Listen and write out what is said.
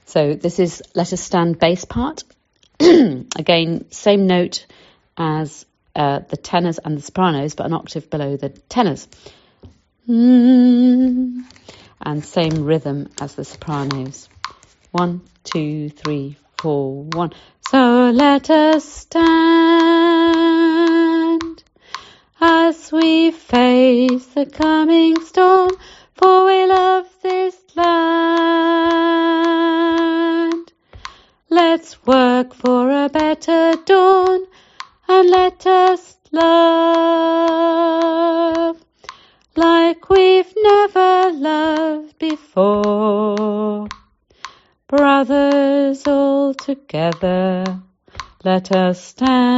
So this is Let Us Stand bass part. Again, same note as the tenors and the sopranos, but an octave below the tenors. And same rhythm as the sopranos. 1, 2, 3, 4, 1. So let us stand as we face the coming storm, for we love this land. Let's work for a better dawn, and let us love like we've never loved before. Brothers all together, let us stand.